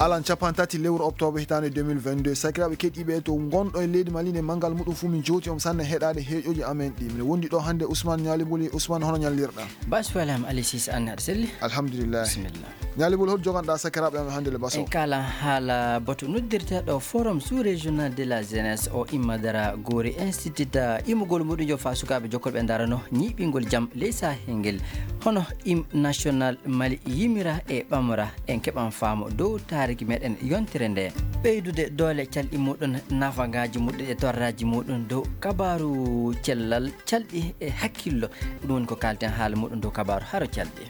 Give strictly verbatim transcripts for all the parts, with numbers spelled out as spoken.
alan capantati lewru octobre hitande deux mille vingt-deux sakiraɓe keɗiɓe to gonɗo e leydi Mali ne mangal muɗum fu min joti on sanne heɗade heƴoji amen ɗi min wondi ɗo hande Ousmane Ñalibuli. Ousmane hono ñallirɗa? Baswalam Ali Sis an aɗa selli? Alhamdulillah. Bismillah. Ñalibuli hol joganɗa sakiraɓe amen hande le baso? En kala haala batu noddirteɗo forum sous régional de la jeunesse o immadara Gori institute imugol muɗum jo fa sukaɓe jokkolɓe darano ñiɓingol jaam leysa hengel hono im national Mali yimira e ɓamra en keɓan faamo dow tariki meɗen yontere nde ɓeydude doole calɗi muɗum nafagaji muɗum e torraji muɗum dow kabaru cellal calɗi e hakkillo ɗum woni ko kalten haala muɗum dow kabaru haro calɗi.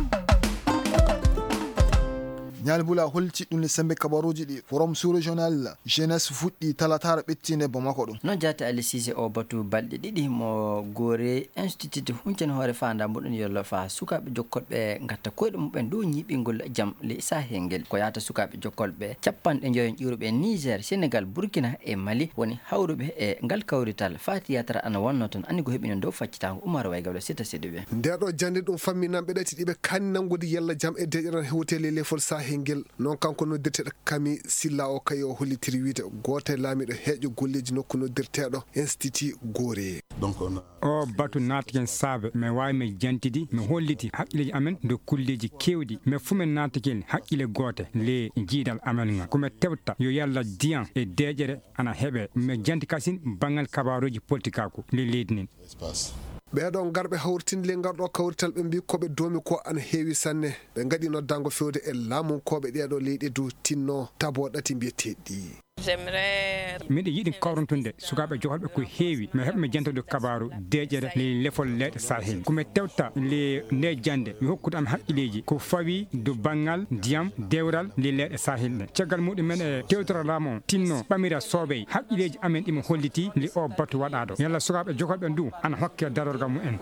Ñalibula holti ɗum le sembe kabaruji ɗi forum sous régional jeunesse fuɗɗi talatara ɓettinde Bamako ɗum non jatti Ali Cissé o batu balɗe ɗiɗi mo Gori institute huncen hoore fanda muɗum yollo fa sukaɓe jokkolɓe gatta koyɗe muɓen dow ñiɓingol jaam le sahengel ko yata sukaɓe jokkolɓe capanɗe joyon ƴiwruɓe Niger Sénégal Burkina e Mali woni hawruɓe e ngal kawrital fati yatara ana wonno toon andi ko heɓino dow faccitango Oumar Waygawle sita sidiɓe ndeɗo jande ɗum famminamɓe ɗati ɗiɓe kanni nangude yalla jaam e deƴƴeran hewtele lefol sahengel non kanko noddirteɗo Kami Silla o kay o hollitiri wiide goto e laamiɗo heeƴo golleji nokku noddirteɗo institut Gori. donc on o batu natken saabe mi wawi mi jantidi mi holliti haqqilleji amen do kulleji kewɗi mais fu men nataken haqqille goote le jiidal amen nga komi tewta yo yalla diyan e deƴere ana heeɓe mi janti kasin bangal kabaruji politique ako le leydi nin ɓeɗon garɓe hawrtinde le garɗo kawrital ɓe mbi koɓe doomi ko ana heewi sanne ɓe gaɗi noddango fewde e laamunkoɓe ɗeɗo leyɗe dow tinno tabo ɗati mbiyeteɗi miɗo yiɗi kawrontunde sukaɓe jokolɓe ko heewi mi heɓa mi jantode kabaru deƴere le lefol leyɗe Sahel komi tewta le nde jande mi hokkude am haqqilleji ko fawi do banggal ndiyam dewral le leyɗe Sahel ɗe caggal muɗum men e tewtora laamu o tinno ɓamira sooɓey haqqilleji amen ɗimi holliti li o batu waɗaɗo yalla sukaɓe jokolɓe ndu ana hokke darorgal mumen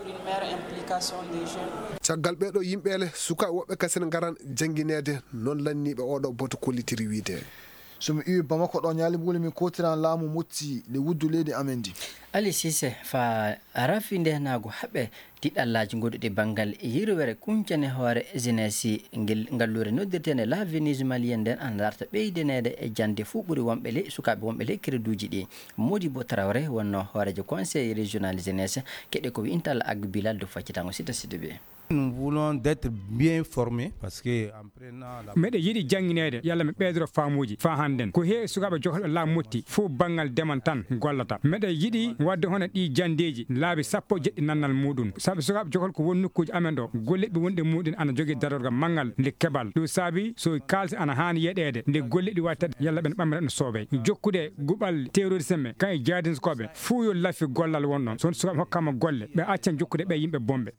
caggal ɓeɗo yimɓele sukaɓe woɓɓe kasen garan jangguinede noon lanniɓe oɗo batu kollitiri wiide somi iwi Bamako ɗo Ñalibuli min kotiran laamu motti le wuddu leydi amen di Ali Cissé fa rafi ndenago haɓe tiɗallaji goɗuɗe banggal yirwere kuncane hoore jeunesse ngel ngallure noddirtene la venise malien nden an darta ɓeydenede e jande fuu ɓuuri wonɓe le sukaɓe wonɓe le créduji ɗi Modibo Traoré wonno hoorejo conseil régional jeunesse keɗe ko wintalla Agou Bilal do faccitango sita sidiɓe. Nous voulons d'être bien formés parce que en prenant la meɗe yiɗi jangguinede yalla mi ɓeydoro famuji fa handen ko heewi sukaɓe jokolɓe laamu motti fof banggal deman tan gollata meɗe yiɗi wadde hono ɗi jandeji laabi sappo jeɗɗi nannal muɗum saabi sukaɓe jokol ko won nokkuji amen ɗo golleɗe wonɗe muɗum ana jogui darorgal manggal nde keɓal ɗum saabi so kalse ana hani yeɗede nde golleɗi wattede yalla ɓen ɓamre no sooɓe jokkude guɓal terrorisme kan e jadinskoɓe fuu yo laffi gollal wonɗon son sukaɓe hokkama golle ɓe accan jokkude ɓe yimɓe bombe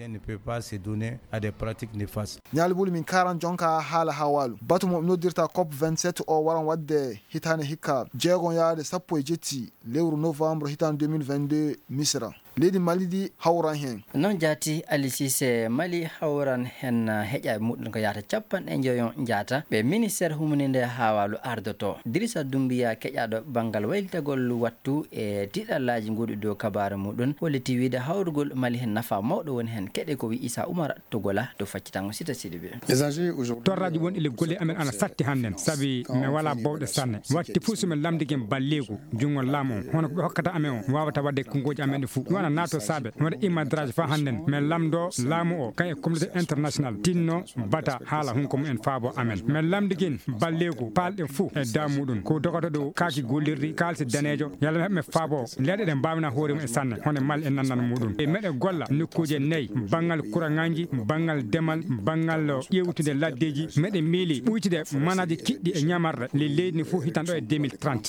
se donner à des pratiques néfastes. Ñalibuli min karan jonka haala ha walu batu mo noddirta COP vingt-sept o waran wadde hitane hikka jeegon yaade sappo e jetti lewru novembre hitane deux mille vingt-deux Misra leydi Mali di hawran hen non jati Ali Cissé Mali hawran hen heƴaɓe muɗum ko yata capan e joyon jata ɓe ministére humuninde ha walu ardoto Drissa Doumbia keƴaɗo banggal waylitagol wattu e tiɗallaji goɗi dow kabaru muɗum holliti wiide hawrugol Mali hen nafa mawɗo woni hen keɗe ko wi Issa Oumar Togola do faccitango sita sidiɓe torraji won ile golle amen ana satti handen saabi mi wala bawɗe sanne watti fuu somin lamdigen ballego jungol laamu o hono ko ɓe hokkata amen o wawata wadde kongoji amen ɗe fuu wana nato saabe waɗa immadraji fa handen min lamdo laamu o kan e communauté international tinno bata haala hunko mumen faabo amen min lamdigen ballego palɗen fuu e damuɗum ko dogoto ɗo kaaki gollirɗi kalse danejo yalla mi heɓe mi faabo leɗe ɗe mbawina hoore mum e sanne hono mal e nannan muɗum e meɗe golla nokkuje nayyi bangal kuraŋaji bangal demal bangal ƴewtude laddeji meɗe meeli ɓuytude manaji kiɗɗi e ñamarde le leydi ni fof hitan ɗo e deux mille trente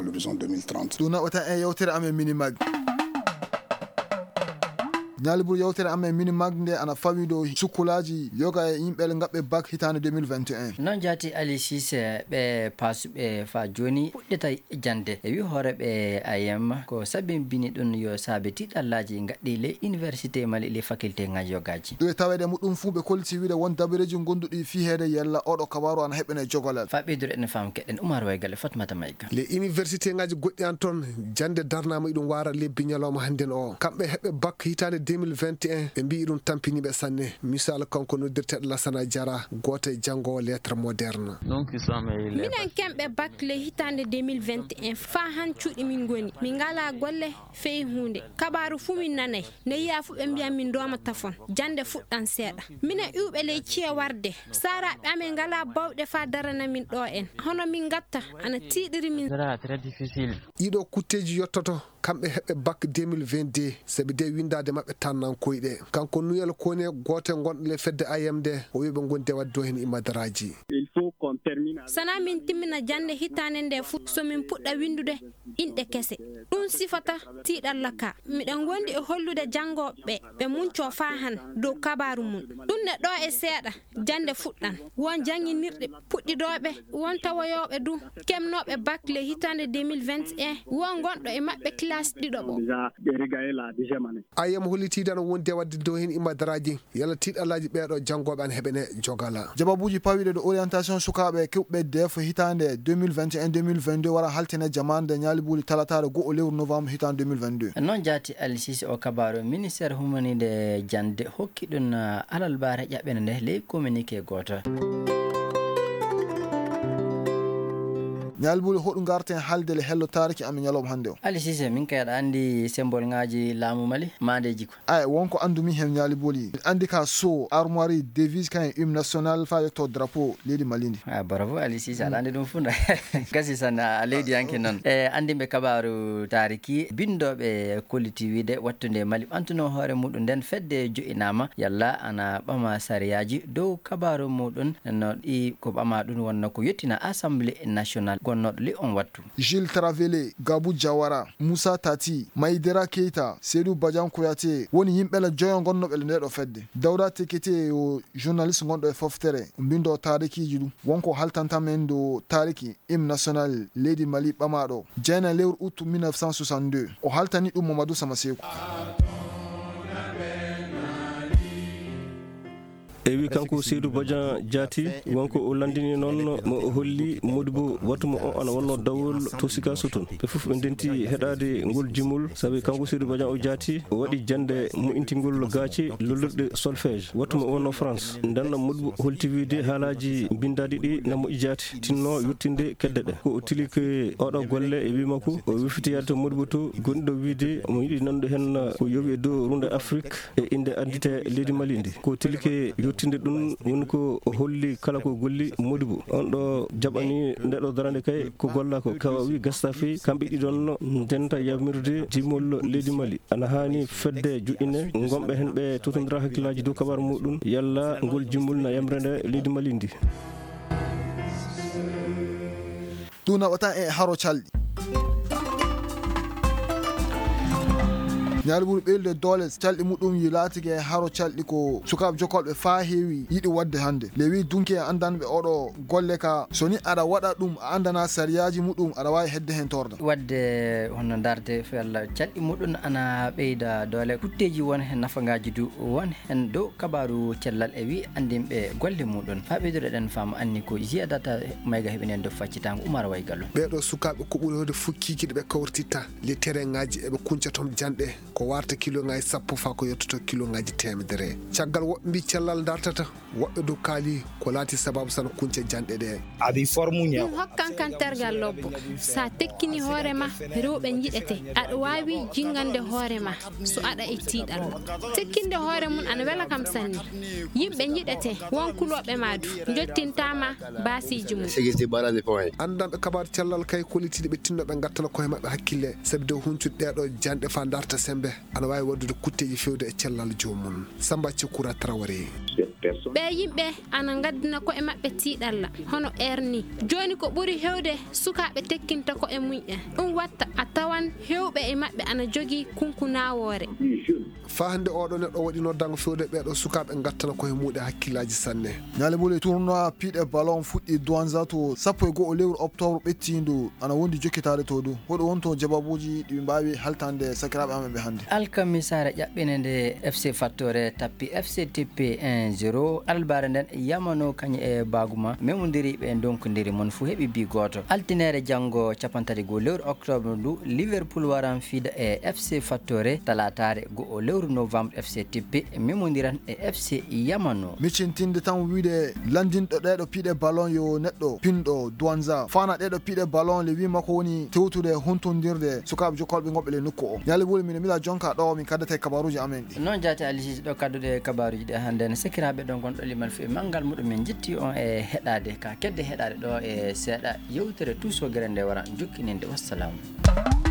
ɗum naɓata e yewtere amen minimag Ñalibuli yewtere amen minimag nde ana fawi dow sukkulaji yoga e yimɓele gaɓɓe bac hitande deux mille vingt et un non jati Ali Cissé ɓe pasuɓe fa joni puɗɗeta jande e wi hooreɓe A M ko sabimbini ɗum yo saabe tiɗallaji gaɗɗi le université Mali le faculté ngaji yogaji ɗo e tawede muɗum fuu ɓe kolliti wiide won dabareji gonduɗi fi heede yalla oɗo kabaru ana heɓene jogolal fa ɓeydude ene fam keɗen Oumar Waygale Fatmata Mayga les université ngaji goɗɗi an toon jande darnama iɗum wara lebbi ñalawma hannden o kamɓe heɓɓe bac hitande deux mille vingt et un ɓe mbi ɗum tampiniɓe sanne misal kanko noddirteɗo Lassana Diarra goto e jangowo lettre moderne. minen kemɓe bac le hitande deux mille vingt et un fa han cuuɗi min goni min ngala golle feyi hunde kabaru fu min nanay ne yiya fu ɓe mbiyan min doma tafon jande fuɗɗan seeɗa minen iwɓe ley ciye warde saraɓe amen ngala bawɗe fa darana min ɗo en hono min gatta ana tiiɗiri min. ɗiɗo kutteji yettoto kamɓe heɓɓe bac deux mille vingt deux sabi de windade mabɓe tannan koyɗe kanko nuyel kone goto gonɗo le fedde A M D o wi ɓe gondi waddo hen imadaraji. sana min timmina jande hitande nde fu so min puɗɗa windude inɗe kese ɗum sifata tiiɗalla ka miɗen gondi e hollude jangoɓe ɓe munco fa han dow kabaru mum ɗum ne ɗo e seeɗa jande fuɗɗan won janginirɗe puɗɗiɗoɓe won tawoyoɓe du kemnoɓe bac le hitande deux mille vingt et un won gonɗo e mabɓe classe ɗiɗoɓo. ayam hollitide ana wondi wadde dow hen imadaraji yalla tiiɗallaji ɓeɗo jangoɓe an heɓene jogala. jababuji pawiɗe de orientation sukaɓe kewɓe def hitande deux mille vingt et un deux mille vingt deux wara haltene jamande ñalibuli talatare go'o lewru novembre hitande deux mille vingt deux. non jaati alisisi o kabaru ministére humanide jande hokki ɗum alal bare ƴaɓɓene nde ley communiqué goto. ñalbuli hoɗum garten haldele hello tariki amin ñalawma hande o. ali sise min kayɗa andi symbole ngaji laamu Mali mandeji ko ay wonko andumi hen ñaliboli andi ka so armoire devise kan hymne national fa yetto drapeau leydi Mali ndi. ah bravo ali sise aɗa andi ɗum funda gasi san a leydi yanke noon e andimɓe kabaru tariki bindoɓe kolliti wiide wattude Mali ɓantuno hoore muɗum nden fedde joƴinama yalla ana ɓama sariyaji dow kabaru muɗum no ɗi ko ɓama ɗum wonno ko yettina assemblée nationale gonnoɗo li on wattu. Gilles Travele, Gabou Jawara, Moussa Tati, Maïdera Keita, Seydou Badian Kouyaté woni yimɓele joyon gonnoɓe le ndeɗo fedde. Dawda Tekete o journaliste gonɗo e foftere mbindo tarikiji ɗum wonko haltantamen do tariki hymne national leydi Mali ɓamaɗo jeyna lewru août mille neuf cent soixante-deux o haltani ɗum Mamadou Samasekou. ewi kanko Seydou Badian Diaty wonko o landini noon mo o holli Modibo wattumo o ana wonno dawol to Sika Soton ɓe fof ɓe ndenti heɗade ngol jimol saabi kanko Seydou Badian o Diaty o waɗi jande moƴintingol gaace lollirɗe solfège wattumo o wonno France ndenno Modibo holti wiide haalaji bindaɗi ɗi na moƴƴi Diaty tinno yettinde kedde ɗe ko o tili ke oɗo golle e wimako o wiftoyade to Modibo to gonɗo wiide mo yiɗi nanɗo hen ko yowi e dow runde Afrique e inde andite leydi Mali ndi ko tili ke tinde ɗum woni ko holli kala ko golli Modibo on ɗo jaɓani ndeɗo darande kay ko golla ko kawa wi gasta feyi kamɓe ɗiɗon denta yamirde jimol leydi Mali ana hani fedde juɗɗine gomɓe hen ɓe totodira hakkillaji dow kabaru muɗum yalla ngol jimol na yamrede leydi Mali ndi ɗum naɓata e haro calɗi ñaliburi ɓeyde doole calɗi muɗum yi laatigi e haro calɗi ko sukaɓe jokolɓe fa heewi yiɗi wadde hande le wi dunki e andanɓe oɗo golle ka so ni aɗa waɗa ɗum a andana sariyaji muɗum aɗa wawi hedde hen torda wadde hono darde fella calɗi muɗum ana ɓeyda doole kutteji won hen nafagaji du won hen dow kabaru cellal e wi andinɓe golle muɗum ha ɓeydoɗeɗen fama anni ko jiyadata mayga heɓinen do faccitango Oumar Way Gallo ɓeɗo sukaɓe ko ɓuuri hode fukkikiɗe ɓe kawrtitta li terrain ngaji eɓe kuncatom janɗe ko warta kilo ngaji sappo fa ko yettoto kilo ngaji temedere caggal woɓɓe mbi cellal dartata woɓɓe dow kaali ko laati sababu sana kunce janɗe ɗe abi formuña ɗum hokkan kan tergal lobbo sa tekkini hoorema rewɓe jiɗete aɗa wawi jingande hoorema so aɗa e tiiɗal tekkinde hoore mum ana wela kam sanni yimɓe jiɗete won kuloɓe madu jottintama basiji mum andanɓe kabaru cellal kay kolitiɗe ɓe tinnoɓe gattana koye mabɓe hakkille sabi dow huncude ɗeɗo janɗe fa darta sembe ana wawi waddude kutteji fewde e cellal jomum Samba Cikura Traoré ɓe yimɓe ana gaddina ko e mabɓe tiiɗalla hono erni joni ko ɓuuri hewde sukaɓe tekkinta ko e muƴƴen ɗum watta a tawan hewɓe e mabɓe ana jogui kunkunawore fa hande oɗo neɗɗo waɗi noddango fewde ɓeɗo sukaɓe gattana koye muɗe hakkillaji sanne ñalibole tournoi piiɗe ballon fuɗɗi Douanza to sappo e goho lewru octobre ɓettidu ana wondi jokkitade to dow hoɗo wonto jababuji ɗi mbawi haltande sakiraɓe amen ɓe hande alkamisare ƴaɓɓine nde F C Fattore tappi F C T P one zéro albare nden yamano kañum e baguma memodiri ɓe donkodiri mon fu heeɓi bi goto altinere janggo capantati go lewru octobre ndu Liverpool waran fiida e F C Fattore talatare go lewru novembre F C Tippe memodiran e F C Yamano. Micintinde tan wiide landinɗo ɗeɗo piiɗe ballon yo neɗɗo pinɗo Douanza fana ɗeɗo piiɗe ballon le wi makko woni tewtude huntondirde sukaɓe jokkolɓe goɓɓe le nokku o. Nyale wuli min mila jonka ɗo min kaddata kabaruji amen ɗi. Non jaati Alice ɗo kaddude kabaruji ɗe hande ne sekiraɓe ɗo gonɗo limal fi mangal muɗum min jetti on e heɗade ka kedde heɗade ɗo e seeɗa yewtere tuso gere nde wara jukkininde. Wassalamu.